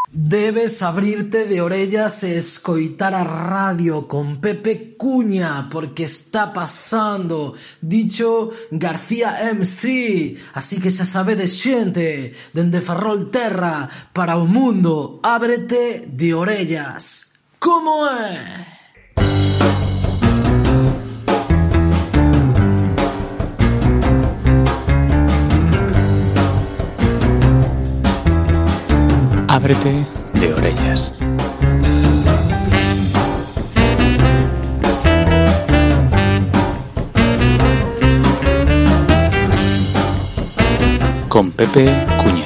Debes abrirte de orellas e escoitar a radio con Pepe Cuña, porque está pasando Dicho García MC. Así que xa sabedes, xente, dende Ferrolterra para o mundo, ábrete de orellas. Como é? Ábrete de orellas. Con Pepe Cuña.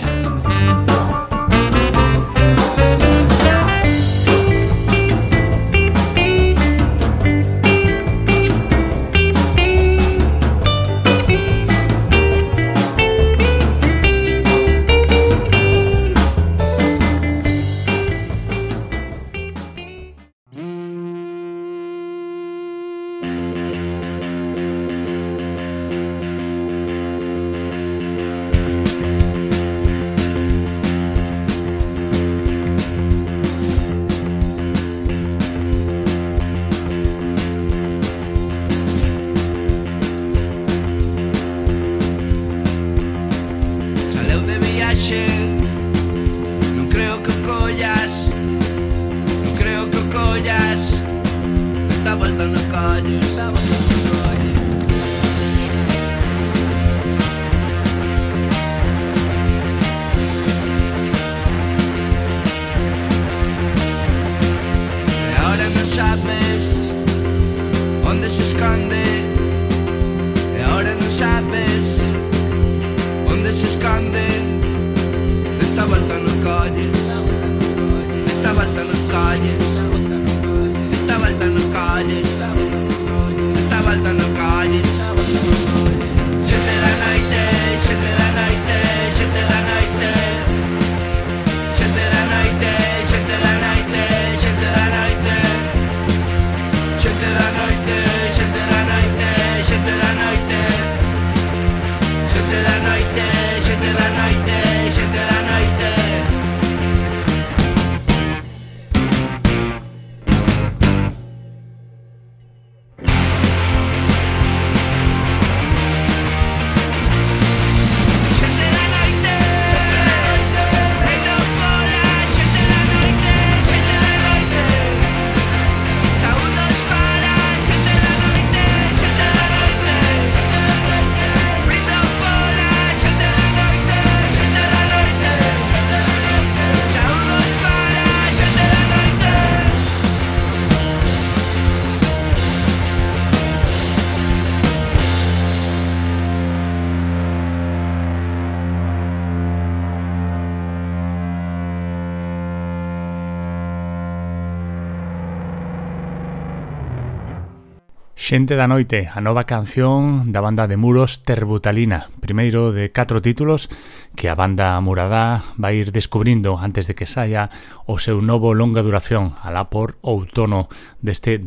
Xente da noite, a nova canción da banda de Muros Terbutalina, primeiro de 4 títulos que a banda murada vai ir descubrindo antes de que saia o seu novo longa duración alá por outono deste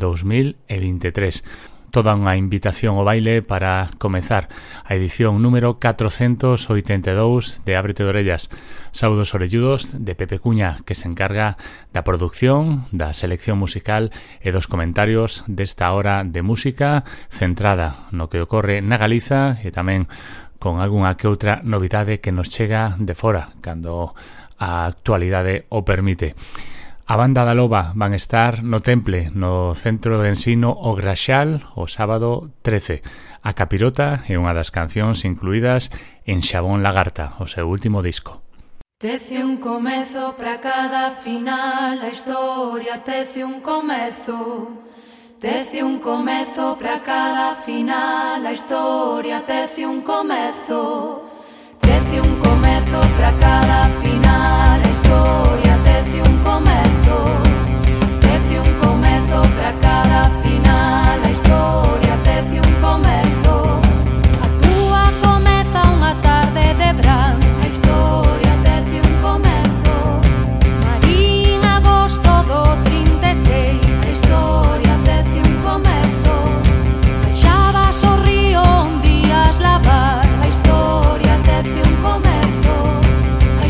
2023. Toda unha invitación ao baile para comezar a edición número 482 de Ábrete de Orellas. Saúdos orelludos de Pepe Cuña, que se encarga da produción, da selección musical e dos comentarios desta hora de música centrada no que ocorre na Galiza e tamén con algunha que outra novidade que nos chega de fora, cando a actualidade o permite. A banda da Loba van estar no Temple, no centro de ensino O Graxal, o sábado 13. A Capirota é unha das cancións incluídas en Xabón Lagarta, o seu último disco. Tece un comezo para cada final, a historia tece un comezo. Tece un comezo para cada final, a historia tece un comezo. Tece un comezo para cada final, a historia tece un comezo. Tece un comezo para cada final, a historia tece un comezo. A túa comeza unha tarde de verán, a historia tece un comezo. Marín, agosto do 36, a historia tece un comezo. Baixabas o río un días lavar, a historia tece un comezo. A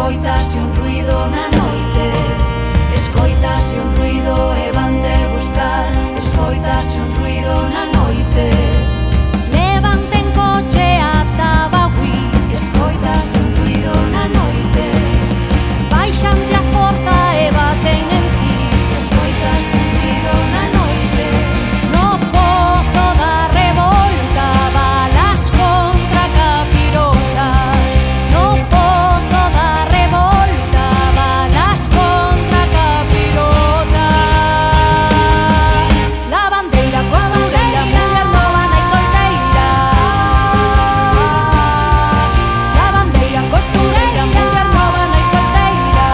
escoitase un ruido na noite, escoitase un ruido e vante buscar, escoitase un ruido na noite. Levanten coche ata Bagui, escoitase un ruido na noite. Baixante a forza e baten en ti, escoitase un ruido na noite. No pozo da revolta, balas contra Capirota. No pozo da revolta, balas contra Capirota. La bandeira costureira, muller nova nai solteira. La bandeira costureira, muller nova nai solteira.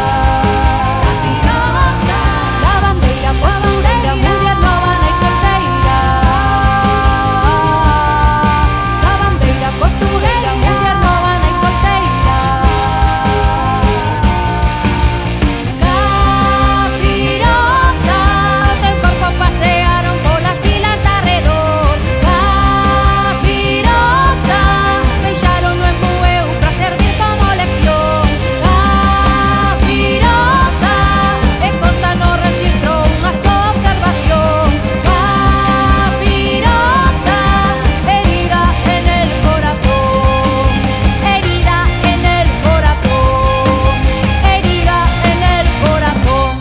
Capirota. La bandeira costureira, muller nova nai solteira. La bandeira costureira, muller nova nai solteira. Capirota, teu corpo pasearon polas vilas de arredor. Capirota, deixaron no embueu pra servir como lección. Capirota, e consta no rexistro unha só observación. Capirota, herida en el corazón, herida en el corazón, herida en el corazón.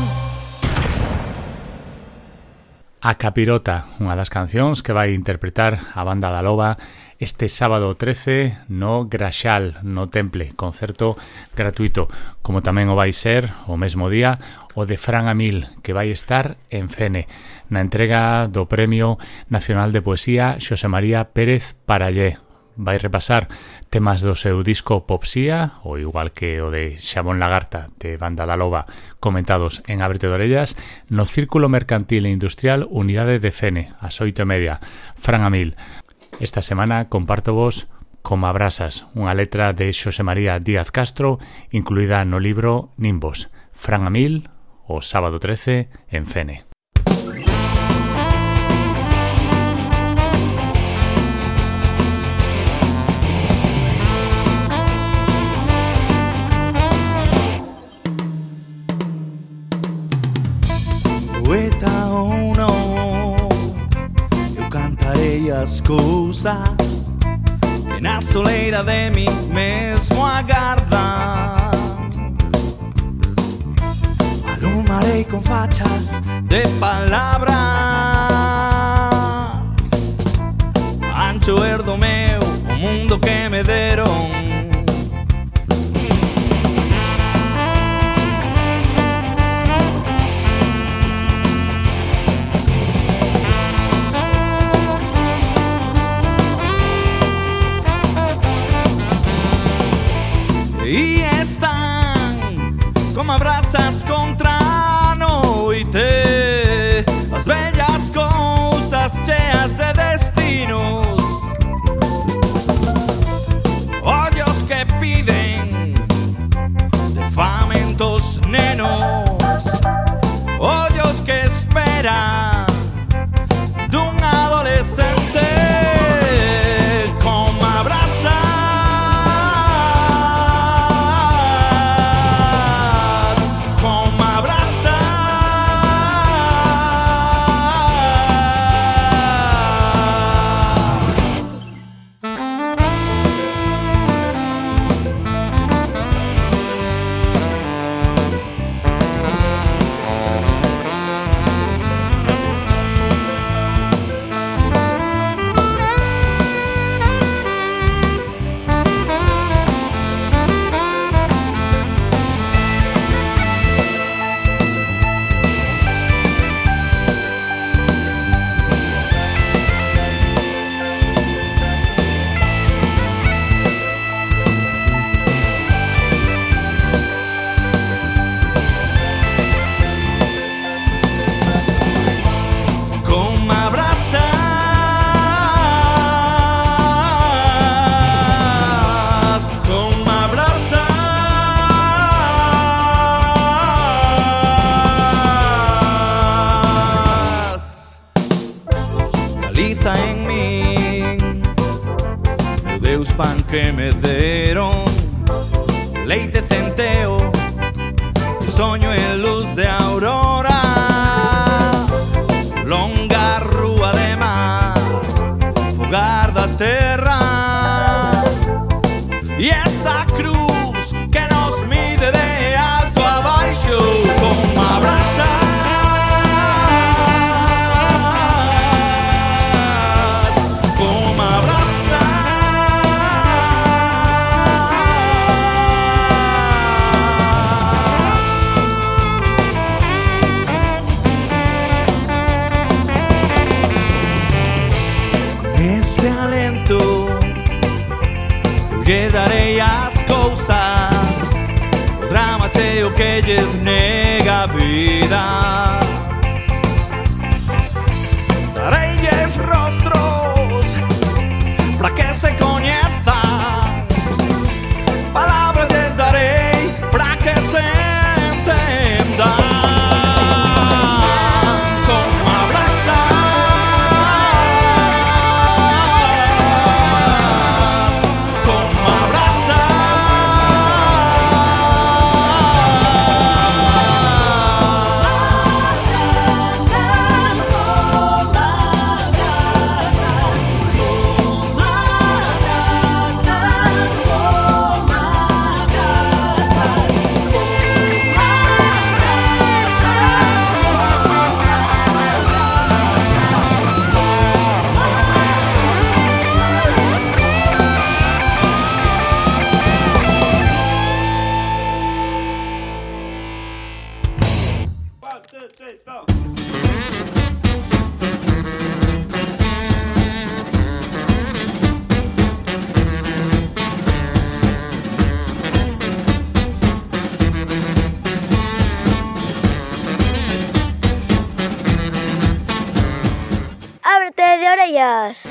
A Capirota, unha das cancións que vai interpretar a Banda da Loba este sábado 13 no Graxal, no Temple, concerto gratuito, como tamén o vai ser o mesmo día o de Fran Amil, que vai estar en Fene, na entrega do Premio Nacional de Poesía Xosé María Pérez Parallé. Vai repasar temas do seu disco Popsía, ou igual que o de Xabón Lagarta de Banda da Loba, comentados en Ábrete de Orellas, no Círculo Mercantil e Industrial Unidade de Fene, ás 8:30. Fran Amil. Esta semana comparto vos Como abrasas, unha letra de Xosé María Díaz Castro, incluída no libro Nimbos. Fran Amil, o sábado 13 en Fene. Poeta ou non, eu cantarei as cousas que na soleira de mí mesmo agardan. Alumarei con fachas de palabras, ancho herdo meu o mundo que me deron. E están como abrasas contra a noite, as bellas cousas cheas de destinos, ollos que piden de famentos nenos, ollos que esperan dun adolescente. Como abrasas, pan que me deron, leite centeno Gracias.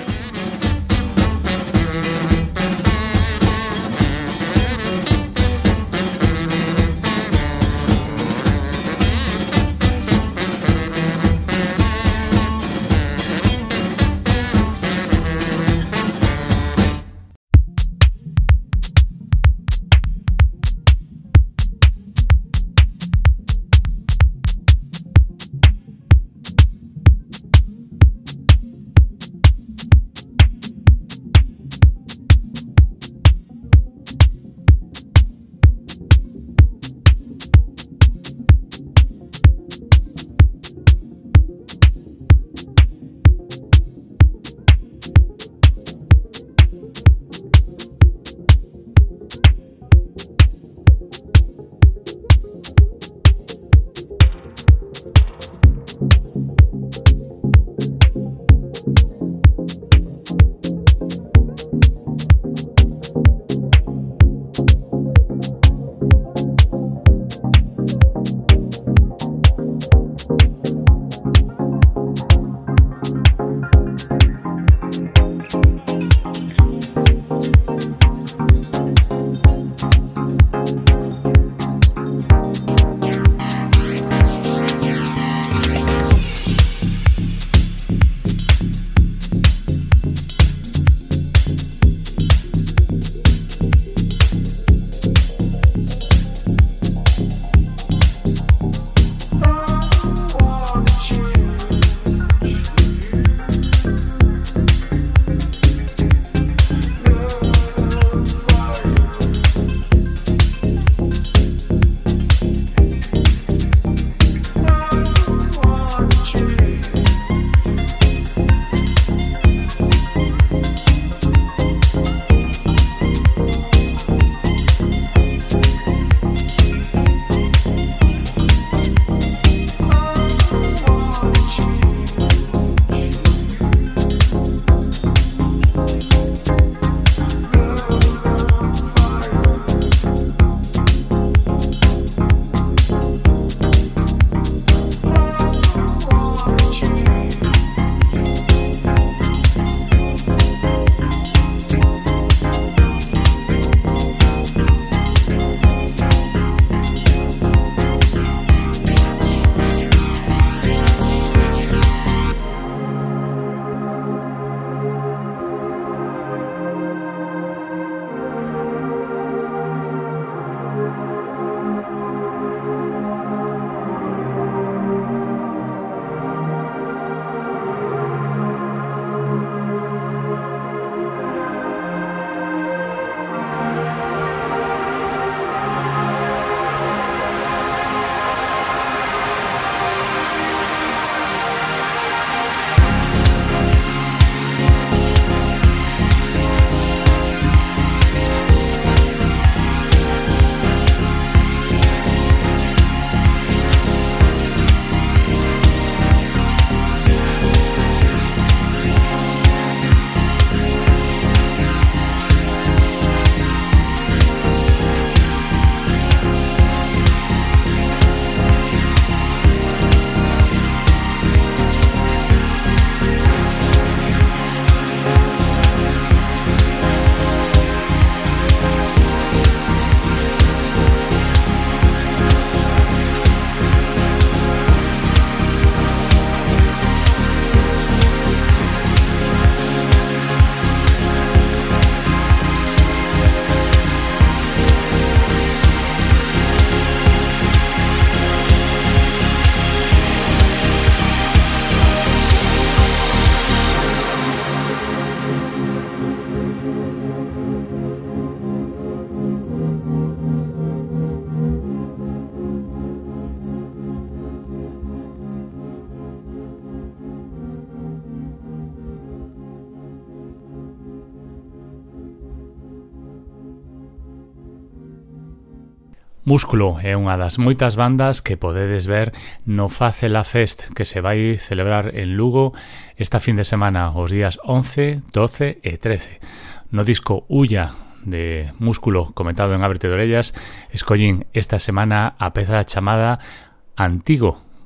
Músculo é unha das moitas bandas que podedes ver no Facela Fest que se vai celebrar en Lugo esta fin de semana, os días 11, 12 e 13. No disco Ulla de Músculo, comentado en Ábrete de Orellas, escollín esta semana a peza chamada Antigo. Bueno,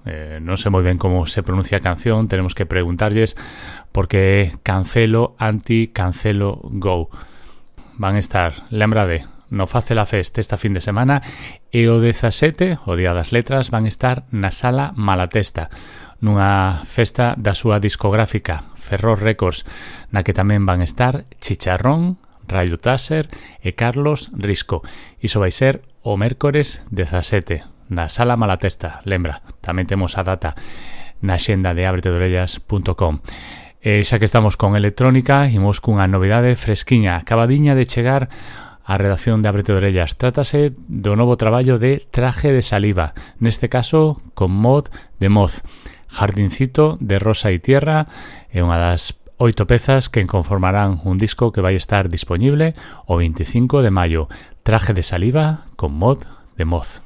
non sei moi ben como se pronuncia a canción, tenemos que preguntarlles porque Cancelo, Anti-Cancelo, Go. Van estar, lembrade, no Facela Fest esta fin de semana e o 17, o Día das Letras, van estar na Sala Malatesta, nunha festa da súa discográfica Ferrol Records, na que tamén van estar Chicharrón, Rayo Taser e Carlos Risco. Iso vai ser o mércores 17 na Sala Malatesta, lembra, tamén temos a data na xenda de abretedorellas.com. E xa que estamos con electrónica, imos cunha novidade fresquiña, acabadiña de chegar á redacción de Ábrete de Orellas. Trátase do novo traballo de Traje de Saliva, neste caso con mod de Moz. Jardincito de Rosa y Tierra é unha das 8 pezas que conformarán un disco que vai estar disponible o 25 de maio. Traje de Saliva con mod de Moz.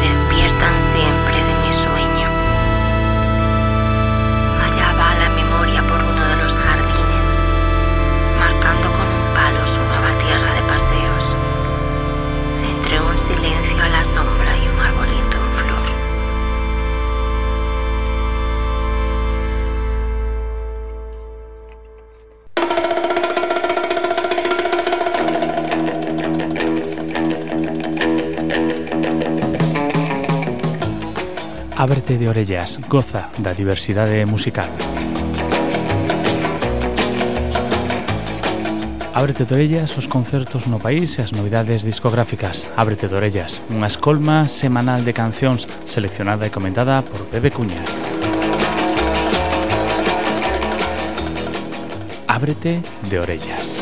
memoria Ábrete de orellas, goza da diversidade musical. Ábrete de orellas os concertos no país e as novidades discográficas. Ábrete de orellas, unha escolma semanal de cancións seleccionada e comentada por Pepe Cuña. Ábrete de orellas.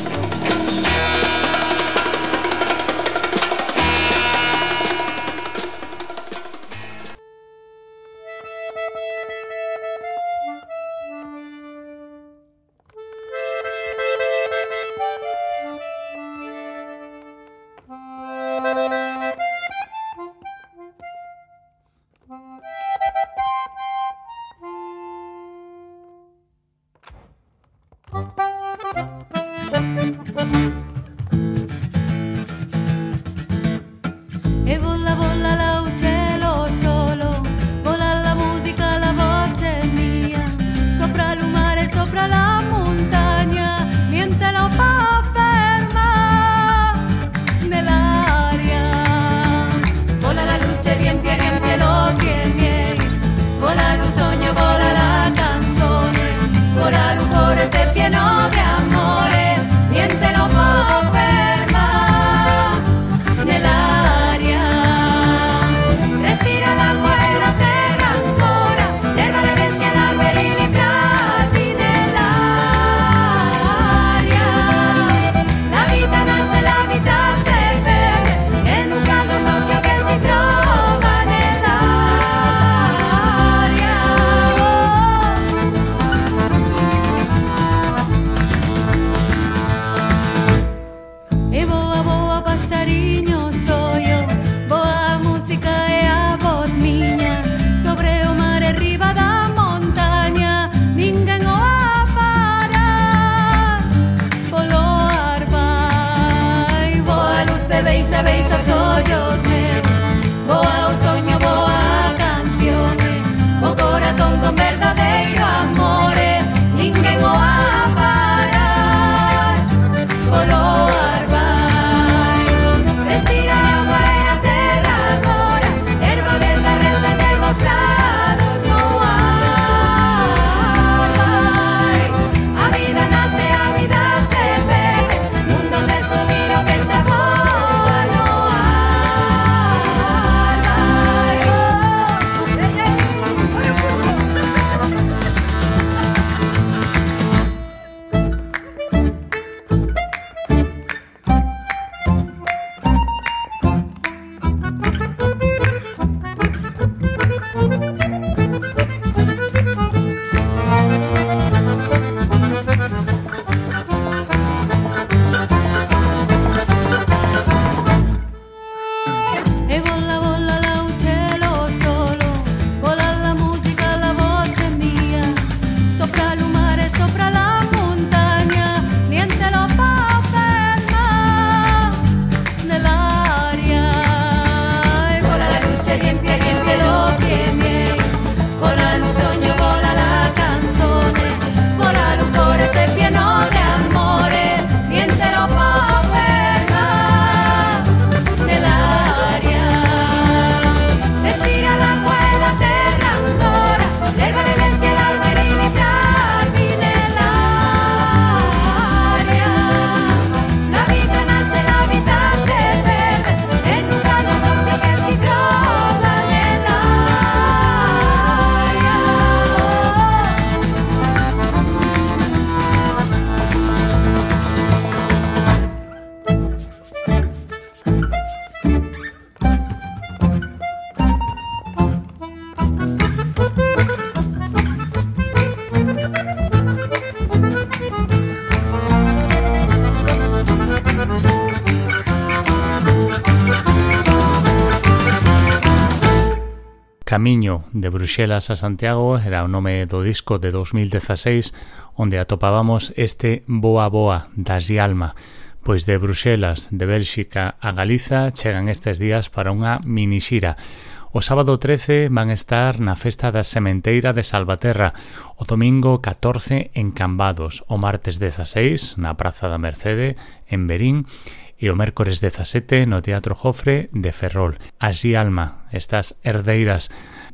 Camiño de Bruxelas a Santiago era o nome do disco de 2016 onde atopábamos este Boa Boa das Yalma. Pois de Bruxelas, de Bélxica a Galiza chegan estes días para unha mini xira. O sábado 13 van estar na Festa da Sementeira de Salvaterra, o domingo 14 en Cambados, o martes 16 na Praza da Mercede en Verín e o mércores 17 no Teatro Jofre de Ferrol. Así Alma, estas herdeiras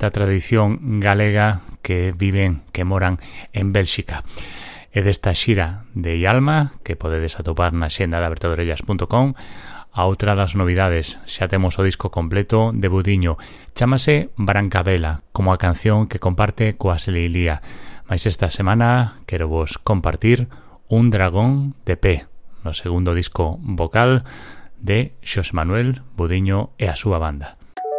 da tradición galega que viven, que moran en Bélxica. E desta xira de Ialma, que podedes atopar na xenda de abertodeorellas.com, a outra das novidades, xa temos o disco completo de Budiño, chámase Brancabela, como a canción que comparte coa Selilía. Mais esta semana quero vos compartir Un dragón de pé, no segundo disco vocal de Xosé Manuel Budiño e a súa banda.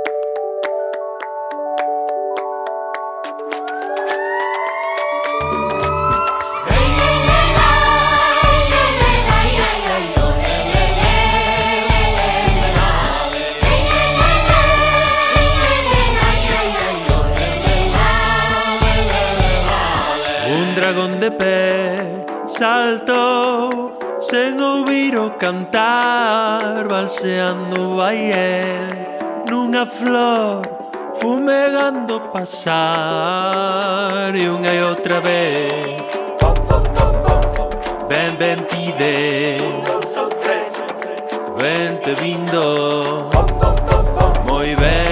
Un dragón de pé saltou sen ouvir o cantar, balseando vai el nunha flor, fumegando pasar. E unha e outra vez ven, ven, pide, vente vindo, moi ben.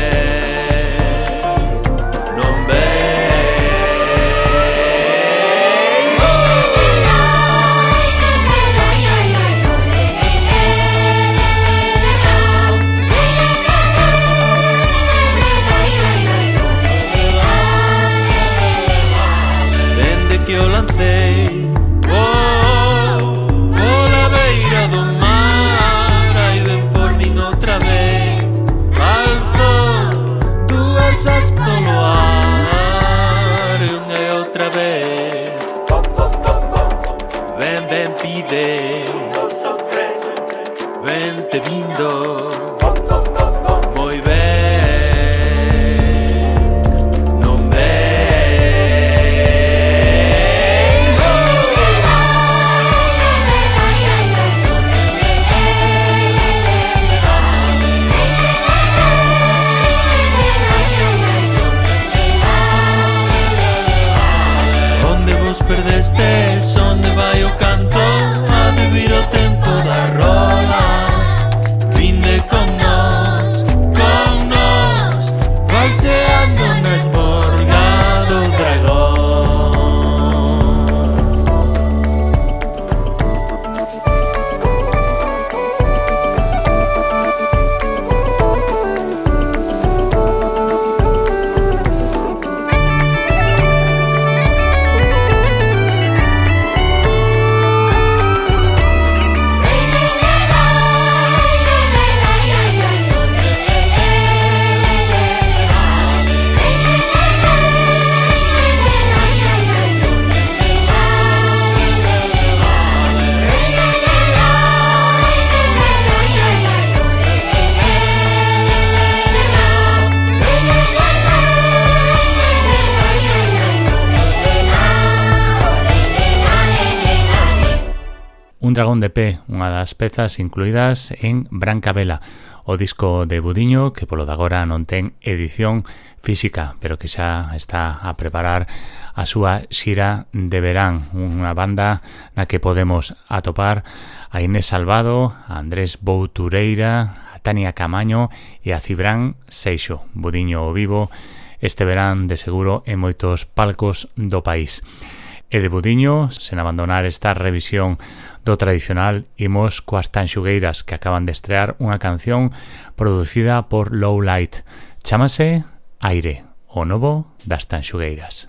Un dragón de pé, unha das pezas incluídas en Brancabela, o disco de Budiño que polo de agora non ten edición física, pero que xa está a preparar a súa xira de verán, unha banda na que podemos atopar a Inés Salvado, a Andrés Boutureira, a Tania Camaño e a Cibrán Seixo. Budiño ao vivo este verán de seguro en moitos palcos do país. E de Budiño, sen abandonar esta revisión do tradicional, imos coas Tanxugueiras, que acaban de estrear unha canción producida por Low Light. Chámase Aire, o novo das Tanxugueiras.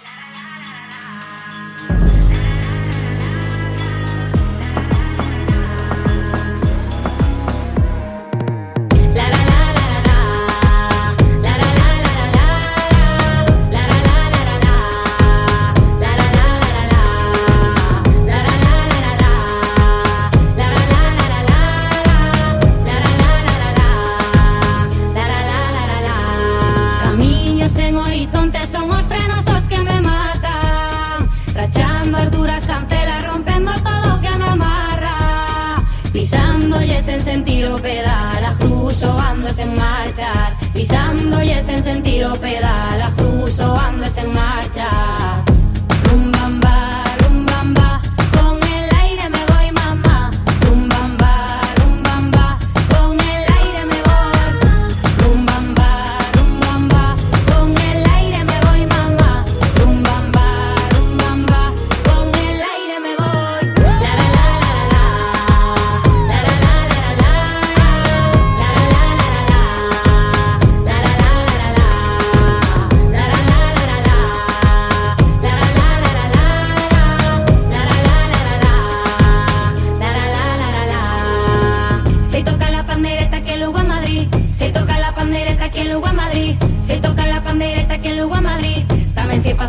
Sen sentir o pedal, ajruso ando sen marchas. Pisándoles en sentir o pedal, ajruso ando sen marchas. Rumbamba, rumbamba, con el aire me voy mamá. Rumbamba, rumbamba, con el aire me voy. Rumbamba, rumbamba, con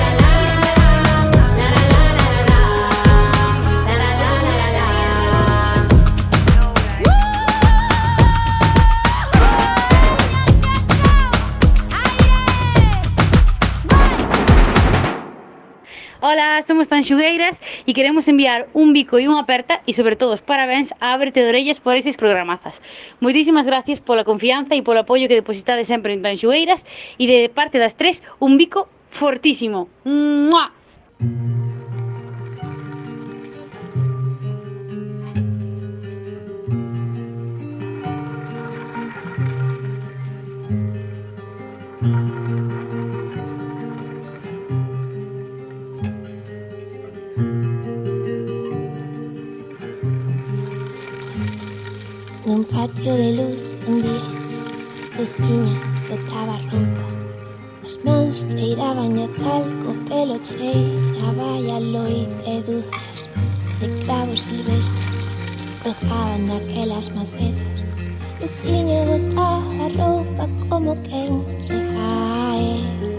Ola, somos Tanxugueiras e queremos enviar un bico e unha aperta e sobre todo os parabéns a Ábrete de Orellas por eses programazas. Moitísimas gracias pola confianza e polo apoio que depositades sempre en Tanxugueiras e de parte das tres un bico fortísimo. ¡Mua! Nun patio de luz un día Luciña botaba roupa, as mans cheiraban a talco, pelo cheiraba a loite e dúcias de cravos silvestres colgaban naquelas macetas. Luciña botaba roupa como quen se fai.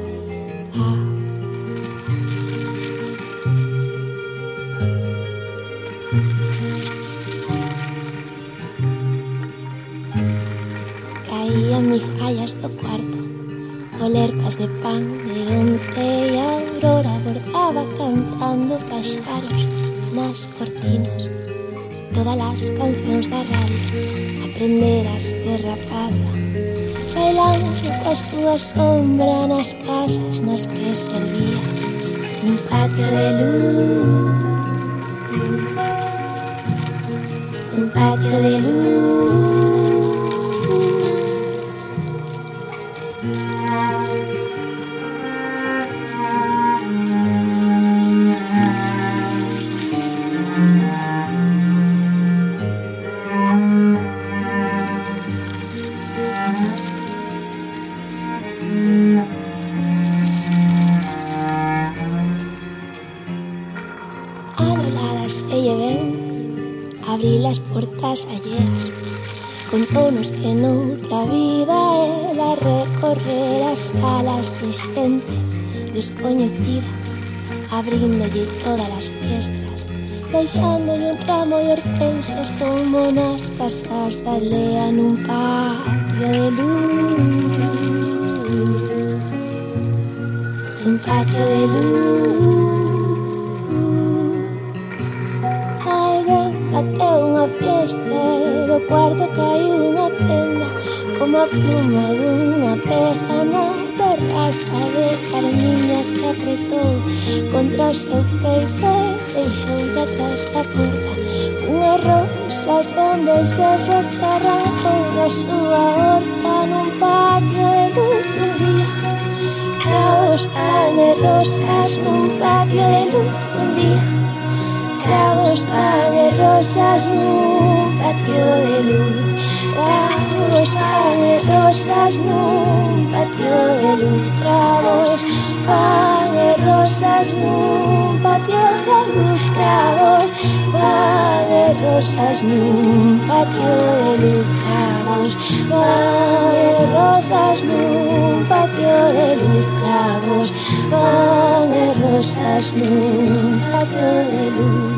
Caían mifallas do cuarto, olerpas de pan de onte e a aurora bordaba cantando paxaros nas cortinas. Todas as cancións da radio aprenderas de rapaza, bailando coa súa sombra nas casas nas que servía nun patio de luz, un patio de luz. Abrí las portas alleas, contonos que noutra vida ela recorrer as salas de xente descoñecida, abríndolle todas as fiestras, deixándolle un ramo de hortensias como nas casas da aldea nun patio de luz, un patio de luz. Bateu unha fiestra e do cuarto caiu unha prenda como a pluma dunha peza na terraza de carmiña que apretou contra o seu peito e deixou atrás da porta unhas rosas e un desexo que arrancou da súa horta nun patio de luz un día. Cravos, pan e rosas nun patio de luz un día. Cravos, pan e rosas nun patio de luz. Cravos, cravos, pan e rosas nun patio de luz. Cravos, pan e rosas nun patio de luz. Cravos, pan e rosas nun patio de luz. Cravos, pan e rosas nun patio de luz. Cravos, pan e rosas nun patio de luz.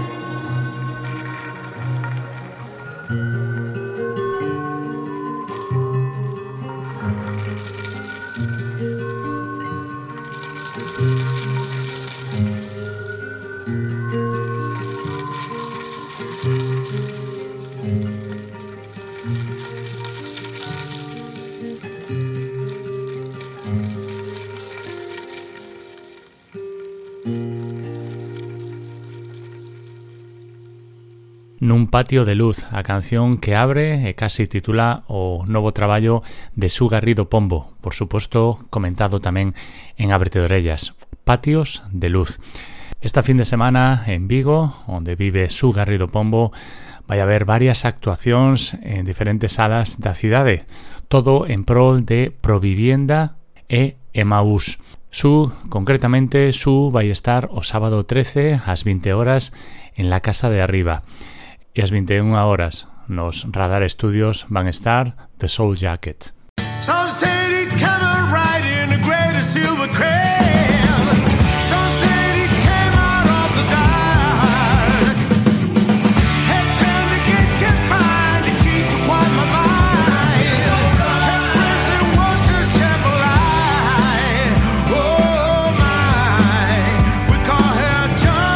Nun patio de luz, a canción que abre e casi titula o novo traballo de Su Garrido Pombo, por suposto comentado tamén en Ábrete de Orellas, Patios de Luz. Esta fin de semana en Vigo, onde vive Su Garrido Pombo, vai haber varias actuacións en diferentes salas da cidade, todo en prol de Provivienda e Emaús. Concretamente, Su vai estar o sábado 13 ás 20 horas en la Casa de Arriba. E ás 21 horas nos Radar Studios van estar The Soul Jacket. Some said he'd come out right in a great silver crab. Some said he came out of the dark. Had turned the gates confined to keep to quiet my mind. Had prison was just half a lie. Oh my, we call her John.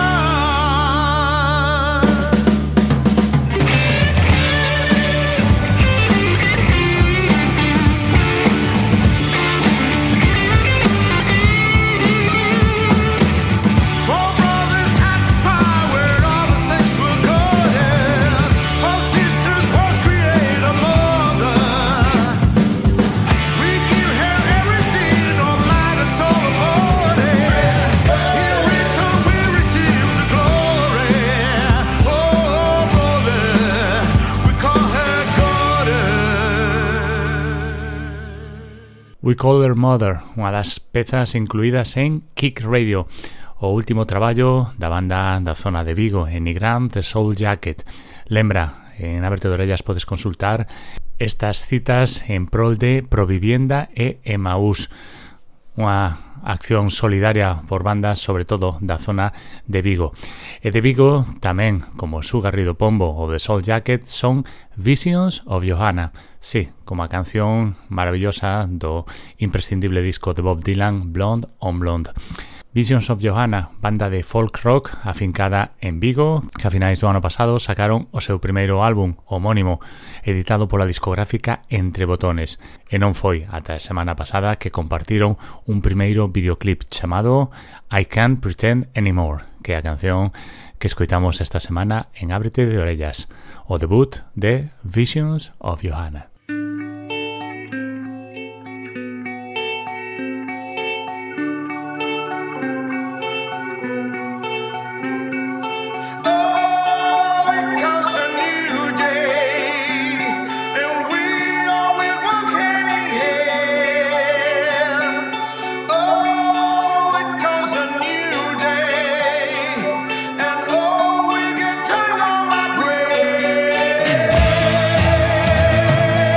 We Call Her Mother, unha das pezas incluídas en Kick Radio, o último traballo da banda da zona de Vigo, Enigram, The Soul Jacket. Lembra, en Ábrete de Orellas podes consultar estas citas en prol de Provivienda e Emaús, unha acción solidaria por bandas, sobre todo da zona de Vigo. E de Vigo tamén, como Su Garrido Pombo ou The Soul Jacket, son Visions of Johanna. Sí, como a canción maravillosa do imprescindible disco de Bob Dylan, Blonde on Blonde. Visions of Johanna, banda de folk rock afincada en Vigo, que a finais do ano pasado sacaron o seu primeiro álbum homónimo, editado pola discográfica Entre Botones. E non foi ata a semana pasada que compartiron un primeiro videoclip chamado I Can't Pretend Anymore, que é a canción que escoitamos esta semana en Ábrete de Orellas, o debut de Visions of Johanna. Oh,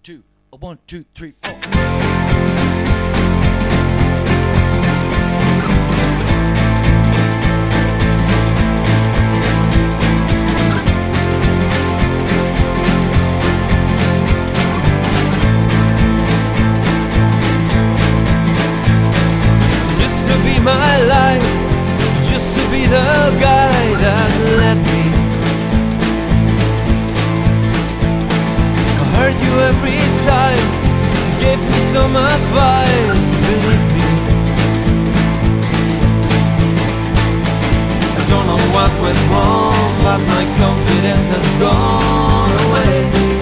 2, 1, 2, 3, 4. Used to be my life, used to be the guy that led me. I heard you every time, you gave me some advice, believe me. I don't know what went wrong, but my confidence has gone away.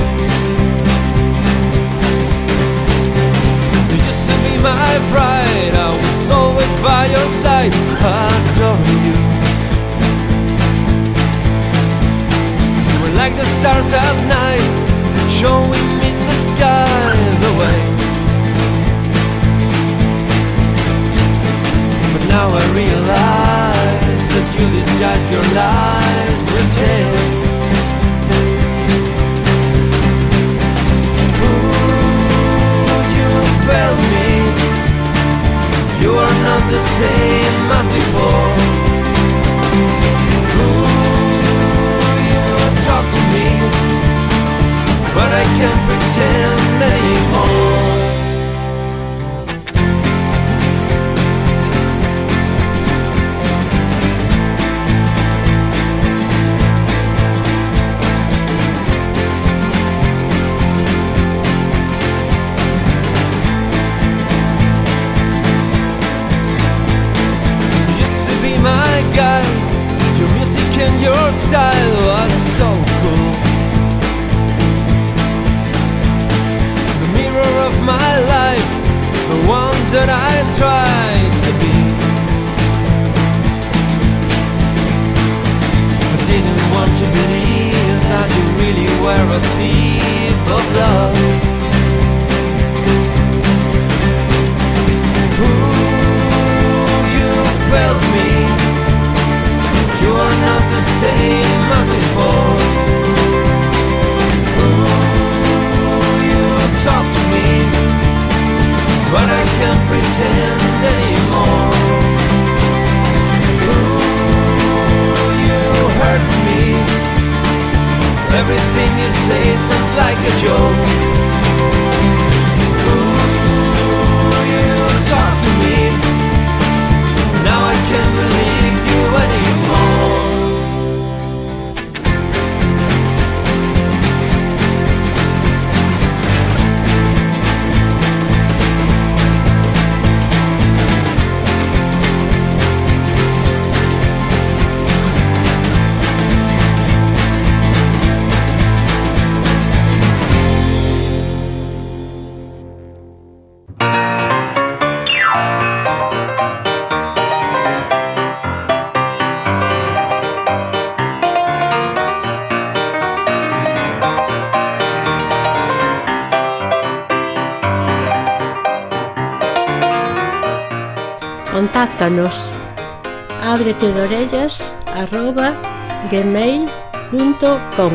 You used to be my bride, I was always by your side, adoring you. You were like the stars at night, showing me the sky the way. But now I realize that you disguise your lies with tales. Ooh, you failed me. You are not the same as before. Ooh, you talk to me, but I can't pretend anymore. You used to be my guy, your music and your style was so cool. Of my life, the one that I tried to be. I didn't want to believe that you really were a thief of love. Ooh, you failed me. You are not the same as before. Talk to me, but I can't pretend anymore. Ooh, you hurt me. Everything you say sounds like a joke. Ooh, you talk to me. Now I can't believe you anymore. Contáctanos abretedorellas@gmail.com.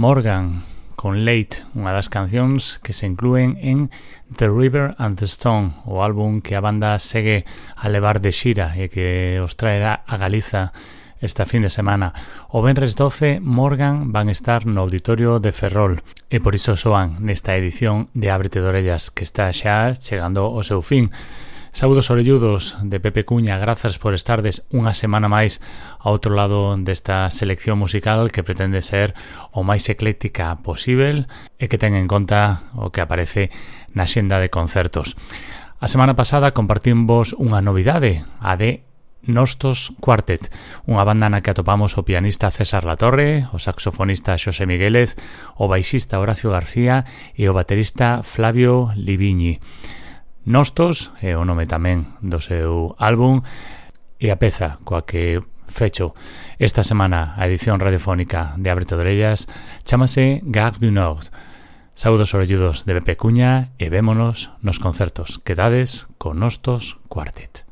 Morgan con Late, unha das cancións que se inclúen en The River and the Stone, o álbum que a banda segue a levar de xira e que os traerá a Galiza esta fin de semana. O venres 12, Morgan van estar no Auditorio de Ferrol e por iso soan nesta edición de Ábrete de Orellas que está xa chegando ao seu fin. Saúdos orelludos de Pepe Cuña, grazas por estardes unha semana máis ao outro lado desta selección musical que pretende ser o máis ecléctica posible e que ten en conta o que aparece na xenda de concertos. A semana pasada compartimos unha novidade, a de Nostos Quartet, unha banda na que atopamos o pianista César Latorre, o saxofonista Xosé Miguélez, o baixista Horacio García e o baterista Flavio Liviñi. Nostos é o nome tamén do seu álbum e a peza coa que fecho esta semana a edición radiofónica de Ábrete de Orellas chámase Gare du Nord. Saúdos orelludos de Pepe Cuña e vémonos nos concertos. Quedades con Nostos Quartet.